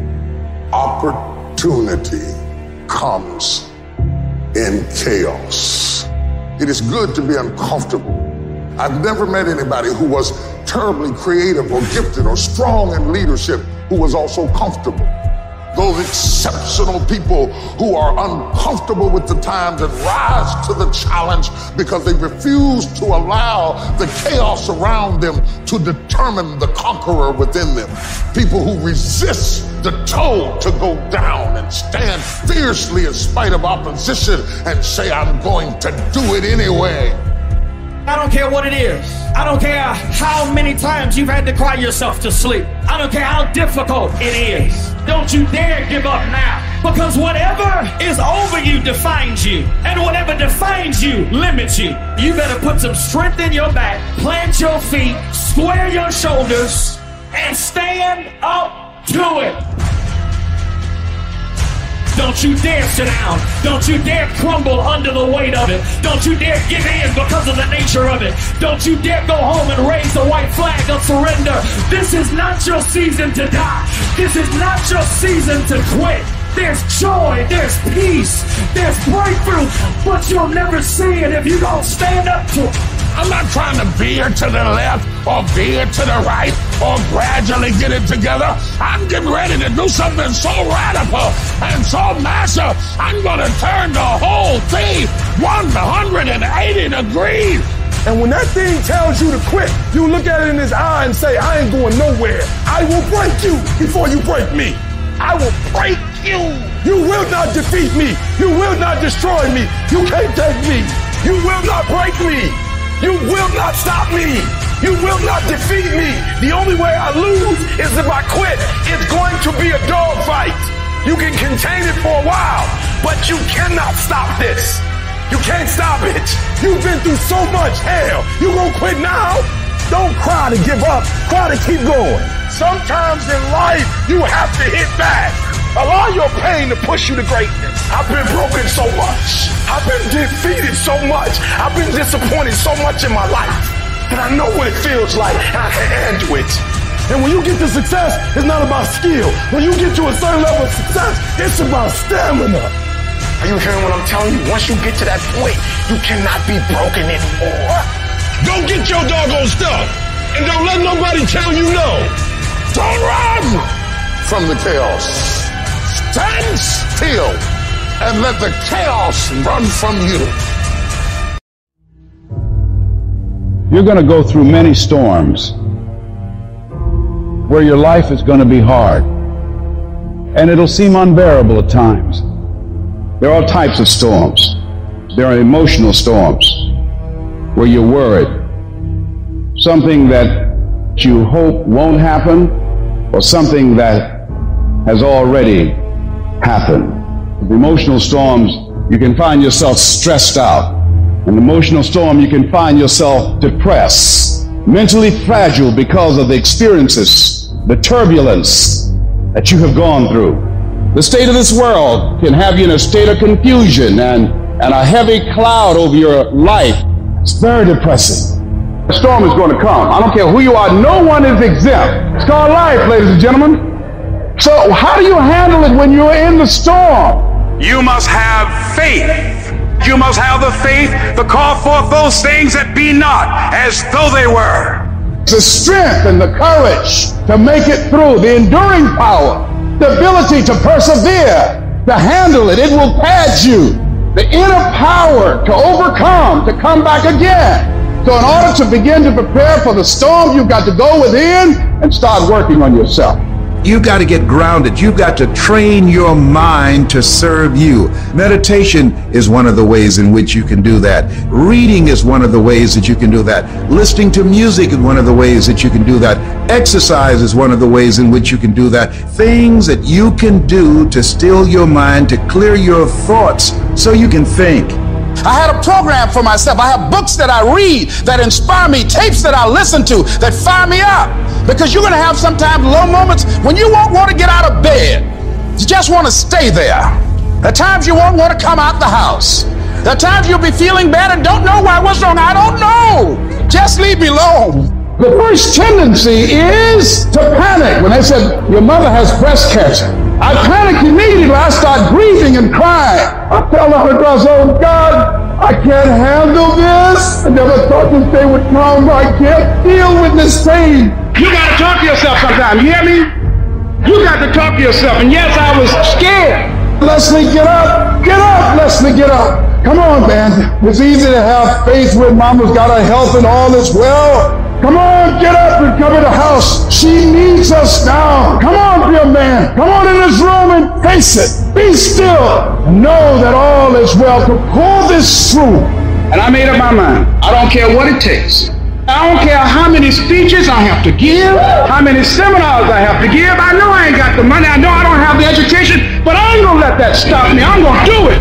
Opportunity comes in chaos. It is good to be uncomfortable. I've never met anybody who was terribly creative or gifted or strong in leadership who was also comfortable. Those exceptional people who are uncomfortable with the times and rise to the challenge because they refuse to allow the chaos around them to determine the conqueror within them. People who resist the toll to go down and stand fiercely in spite of opposition and say, I'm going to do it anyway. I don't care what it is. I don't care how many times you've had to cry yourself to sleep. I don't care how difficult it is. Don't you dare give up now. Because whatever is over you defines you. And whatever defines you limits you. You better put some strength in your back, plant your feet, square your shoulders, and stand up to it. Don't you dare sit down. Don't you dare crumble under the weight of it. Don't you dare give in because of the nature of it. Don't you dare go home and raise the white flag of surrender. This is not your season to die. This is not your season to quit. There's joy, there's peace, there's breakthrough, but you'll never see it if you don't stand up to it. I'm not trying to veer to the left or veer to the right or gradually get it together. I'm getting ready to do something so radical and so massive, I'm going to turn the whole thing 180 degrees. And when that thing tells you to quit, you look at it in his eye and say, I ain't going nowhere. I will break you before you break me. I will break you. You will not defeat me. You will not destroy me. You can't take me. You will not break me. You will not stop me. You will not defeat me. The only way I lose is if I quit. It's going to be a dogfight. You can contain it for a while, but you cannot stop this. You can't stop it. You've been through so much hell. You gonna quit now? Don't cry to give up. Cry to keep going. Sometimes in life, you have to hit back. Allow your pain to push you to greatness. I've been broken so much. I've been defeated so much. I've been disappointed so much in my life that I know what it feels like and I can handle it. And when you get to success, it's not about skill. When you get to a certain level of success, it's about stamina. Are you hearing what I'm telling you? Once you get to that point, you cannot be broken anymore. Go get your doggone stuff and don't let nobody tell you no. Don't run from the chaos. Stand still and let the chaos run from you. You're going to go through many storms where your life is going to be hard, and it'll seem unbearable at times. There are all types of storms. There are emotional storms where you're worried. Something that you hope won't happen, or something that has already happened. With emotional storms, you can find yourself stressed out. In an emotional storm, you can find yourself depressed, mentally fragile because of the experiences, the turbulence that you have gone through. The state of this world can have you in a state of confusion and a heavy cloud over your life. It's very depressing. The storm is going to come. I don't care who you are. No one is exempt. It's called life, ladies and gentlemen. So how do you handle it when you're in the storm? You must have faith. You must have the faith to call forth those things that be not as though they were. The strength and the courage to make it through, the enduring power, the ability to persevere, to handle it. It will pad you. The inner power to overcome, to come back again. So in order to begin to prepare for the storm, you've got to go within and start working on yourself. You've got to get grounded. You've got to train your mind to serve you. Meditation is one of the ways in which you can do that. Reading is one of the ways that you can do that. Listening to music is one of the ways that you can do that. Exercise is one of the ways in which you can do that. Things that you can do to still your mind, to clear your thoughts so you can think. I had a program for myself. I have books that I read that inspire me, tapes that I listen to that fire me up. Because you're going to have sometimes low moments when you won't want to get out of bed. You just want to stay there. There are times you won't want to come out the house. There are times you'll be feeling bad and don't know why. What's wrong? I don't know. Just leave me alone. The first tendency is to panic. When they said, your mother has breast cancer, I panicked immediately. I start grieving and crying. I tell her, oh God, I can't handle this. I never thought this day would come. I can't deal with this pain. You got to talk to yourself sometimes. You hear me? You got to talk to yourself. And yes, I was scared. Leslie, get up. Get up, Leslie, get up. Come on, man. It's easy to have faith when mama's got her health and all is well. Come on, get up and come in the house. She needs us now. Come on, dear man. Come on in this room and face it. Be still. Know that all is well. To pull this through. And I made up my mind. I don't care what it takes. I don't care how many speeches I have to give, how many seminars I have to give. I know I ain't got the money. I know I don't have the education, but I ain't going to let that stop me. I'm going to do it.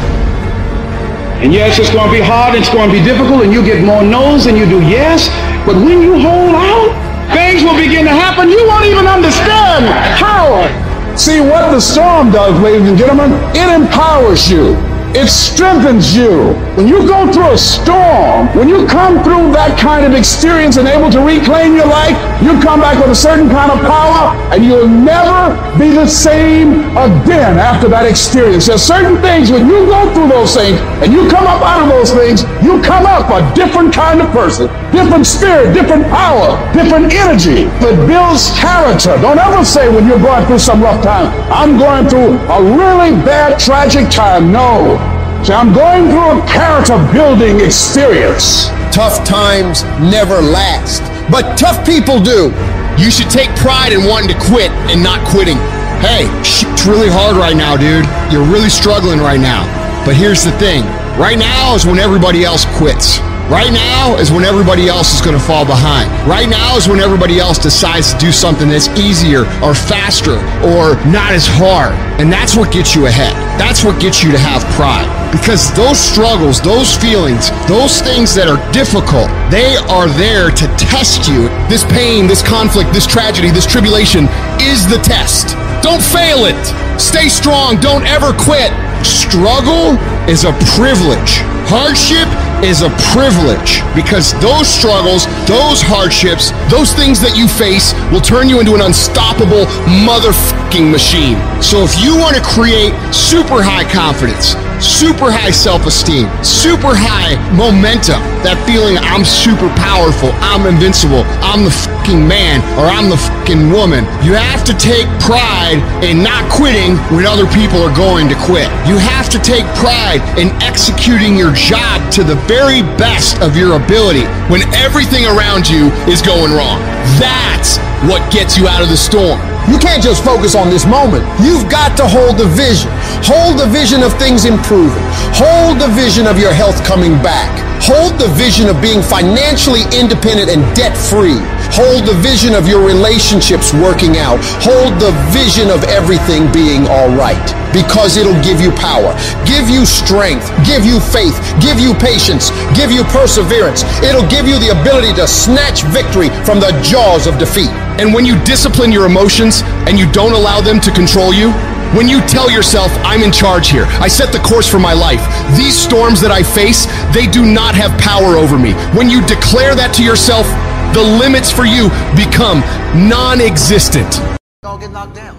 And yes, it's going to be hard. It's going to be difficult, and you get more no's than you do yes. But when you hold out, things will begin to happen. You won't even understand how. See, what the storm does, ladies and gentlemen, it empowers you. It strengthens you. When you go through a storm, when you come through that kind of experience and able to reclaim your life, you come back with a certain kind of power, and you'll never be the same again after that experience. There's certain things, when you go through those things and you come up out of those things, you come up a different kind of person, different spirit, different power, different energy that builds character. Don't ever say when you're going through some rough time, I'm going through a really bad, tragic time. No. So I'm going through a character building experience. Tough times never last, but tough people do. You should take pride in wanting to quit and not quitting. Hey, it's really hard right now, dude. You're really struggling right now. But here's the thing. Right now is when everybody else quits. Right now is when everybody else is going to fall behind. Right now is when everybody else decides to do something that's easier or faster or not as hard. And that's what gets you ahead. That's what gets you to have pride. Because those struggles, those feelings, those things that are difficult, they are there to test you. This pain, this conflict, this tragedy, this tribulation is the test. Don't fail it. Stay strong. Don't ever quit. Struggle is a privilege. Hardship is a privilege, because those struggles, those hardships, those things that you face will turn you into an unstoppable motherfucking machine. So if you want to create super high confidence, super high self-esteem, super high momentum, that feeling I'm super powerful, I'm invincible, I'm the fucking man, or I'm the fucking woman, you have to take pride in not quitting when other people are going to quit. You have to take pride in executing your job to the very best of your ability when everything around you is going wrong. That's what gets you out of the storm. You can't just focus on this moment. You've got to hold the vision. Hold the vision of things improving. Hold the vision of your health coming back. Hold the vision of being financially independent and debt-free. Hold the vision of your relationships working out. Hold the vision of everything being all right, because it'll give you power, give you strength, give you faith, give you patience, give you perseverance. It'll give you the ability to snatch victory from the jaws of defeat. And when you discipline your emotions and you don't allow them to control you, when you tell yourself, I'm in charge here, I set the course for my life, these storms that I face, they do not have power over me. When you declare that to yourself, the limits for you become non-existent. Don't get knocked down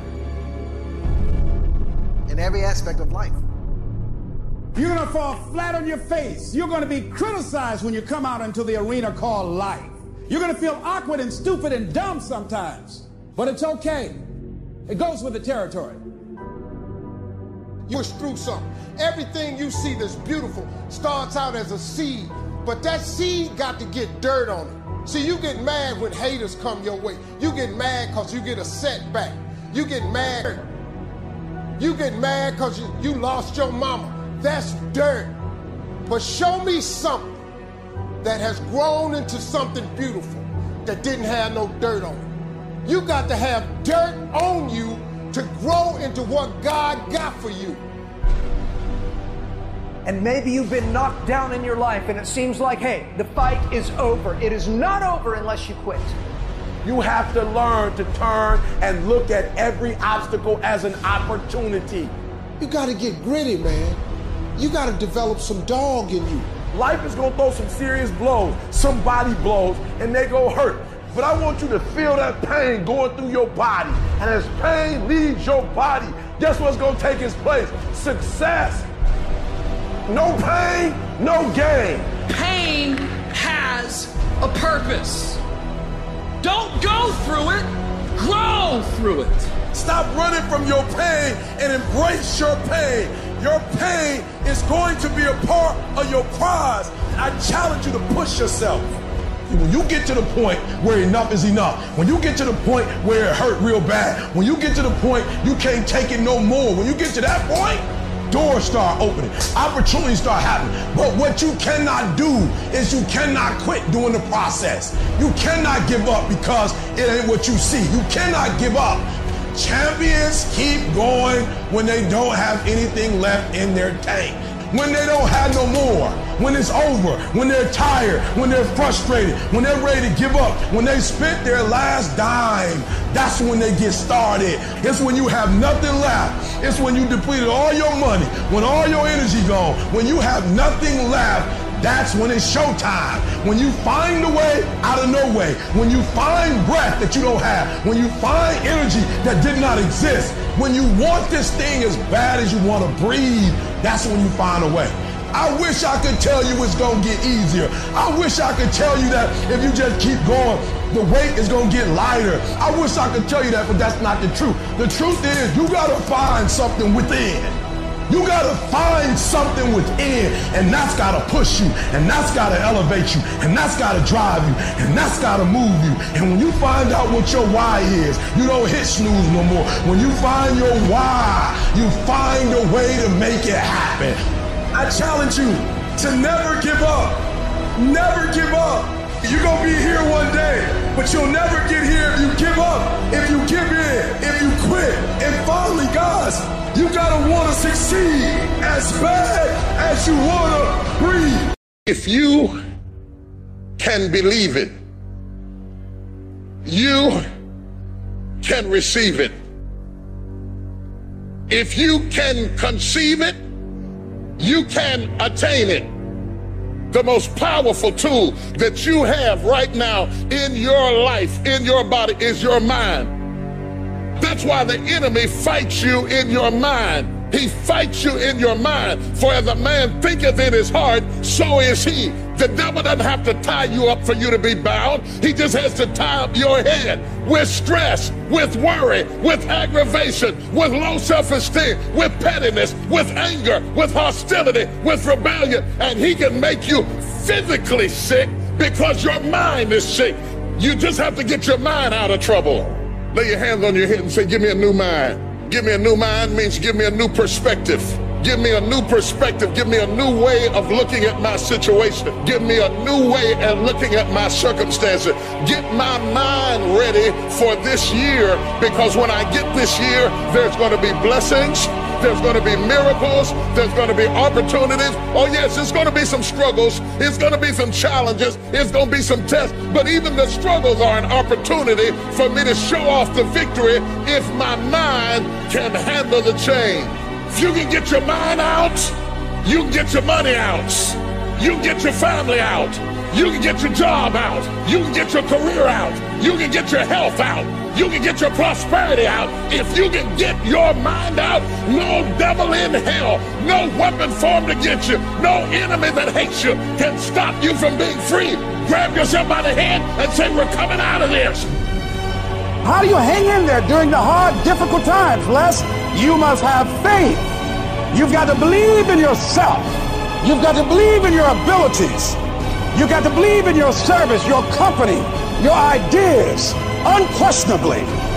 in every aspect of life. You're going to fall flat on your face. You're going to be criticized when you come out into the arena called life. You're going to feel awkward and stupid and dumb sometimes, but it's okay. It goes with the territory. You push through something. Everything you see that's beautiful starts out as a seed, but that seed got to get dirt on it. See, you get mad when haters come your way. You get mad because you get a setback. You get mad. You get mad because you lost your mama. That's dirt. But show me something that has grown into something beautiful that didn't have no dirt on it. You got to have dirt on you to grow into what God got for you. And maybe you've been knocked down in your life and it seems like, hey, the fight is over. It is not over unless you quit. You have to learn to turn and look at every obstacle as an opportunity. You got to get gritty, man. You got to develop some dog in you. Life is going to throw some serious blows, some body blows, and they go hurt. But I want you to feel that pain going through your body. And as pain leaves your body, guess what's going to take its place? Success. No pain, no gain. Pain has a purpose. Don't go through it, grow through it. Stop running from your pain and embrace your pain. Your pain is going to be a part of your prize. I challenge you to push yourself. When you get to the point where enough is enough, when you get to the point where it hurt real bad, when you get to the point you can't take it no more, when you get to that point, doors start opening, opportunities start happening. But what you cannot do is you cannot quit during the process. You cannot give up because it ain't what you see. You cannot give up. Champions keep going when they don't have anything left in their tank. When they don't have no more, when it's over, when they're tired, when they're frustrated, when they're ready to give up, when they spent their last dime, that's when they get started. It's when you have nothing left. It's when you depleted all your money, when all your energy gone, when you have nothing left. That's when it's showtime. When you find a way out of no way. When you find breath that you don't have. When you find energy that did not exist. When you want this thing as bad as you want to breathe, that's when you find a way. I wish I could tell you it's going to get easier. I wish I could tell you that if you just keep going, the weight is going to get lighter. I wish I could tell you that, but that's not the truth. The truth is you got to find something within. You got to find something within, and that's got to push you, and that's got to elevate you, and that's got to drive you, and that's got to move you. And when you find out what your why is, you don't hit snooze no more. When you find your why, you find a way to make it happen. I challenge you to never give up. Never give up. You're going to be here one day, but you'll never get here if you give up, if you give in, if you quit. And finally, guys, you gotta wanna succeed as bad as you wanna breathe. If you can believe it, you can receive it. If you can conceive it, you can attain it. The most powerful tool that you have right now in your life, in your body, is your mind. That's why the enemy fights you in your mind. He fights you in your mind. For as a man thinketh in his heart, so is he. The devil doesn't have to tie you up for you to be bound. He just has to tie up your head with stress, with worry, with aggravation, with low self-esteem, with pettiness, with anger, with hostility, with rebellion. And he can make you physically sick because your mind is sick. You just have to get your mind out of trouble. Lay your hands on your head and say, give me a new mind. Give me a new mind means give me a new perspective. Give me a new perspective. Give me a new way of looking at my situation. Give me a new way of looking at my circumstances. Get my mind ready for this year, because when I get this year, there's going to be blessings. There's going to be miracles. There's going to be opportunities. Oh yes, it's going to be some struggles. It's going to be some challenges. It's going to be some tests. But even the struggles are an opportunity for me to show off the victory if my mind can handle the change. If you can get your mind out, you can get your money out. You can get your family out. You can get your job out. You can get your career out. You can get your health out. You can get your prosperity out. If you can get your mind out, no devil in hell, no weapon formed against you, no enemy that hates you can stop you from being free. Grab yourself by the hand and say, we're coming out of this. How do you hang in there during the hard, difficult times, Les? You must have faith. You've got to believe in yourself. You've got to believe in your abilities. You've got to believe in your service, your company, your ideas, unquestionably.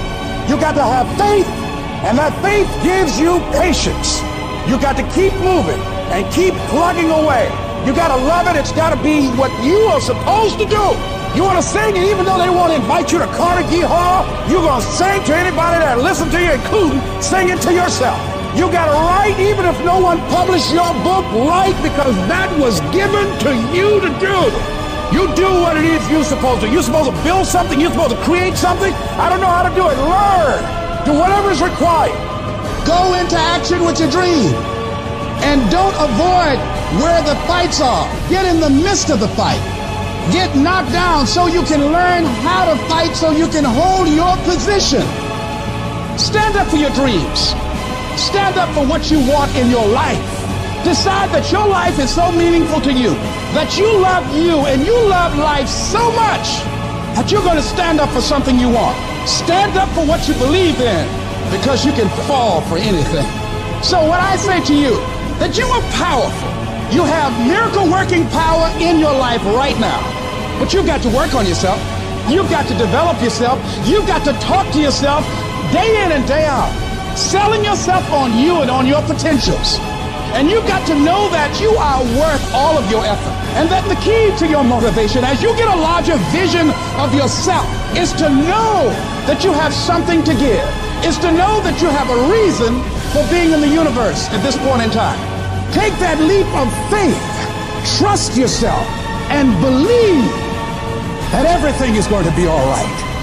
You got to have faith, and that faith gives you patience. You got to keep moving and keep plugging away. You got to love it. It's got to be what you are supposed to do. You want to sing, and even though they won't invite you to Carnegie Hall, you're going to sing to anybody that listens to you, including singing to yourself. You got to write, even if no one published your book, write, because that was given to you to do. You do what it is you're supposed to. You're supposed to build something. You're supposed to create something. I don't know how to do it. Learn. Do whatever is required. Go into action with your dream. And don't avoid where the fights are. Get in the midst of the fight. Get knocked down so you can learn how to fight, so you can hold your position. Stand up for your dreams. Stand up for what you want in your life. Decide that your life is so meaningful to you, that you love you and you love life so much that you're going to stand up for something you want. Stand up for what you believe in, because you can fall for anything. So what I say to you, that you are powerful. You have miracle working power in your life right now. But you've got to work on yourself. You've got to develop yourself. You've got to talk to yourself day in and day out, selling yourself on you and on your potentials. And you've got to know that you are worth all of your effort. And that the key to your motivation, as you get a larger vision of yourself, is to know that you have something to give. Is to know that you have a reason for being in the universe at this point in time. Take that leap of faith, trust yourself, and believe that everything is going to be all right.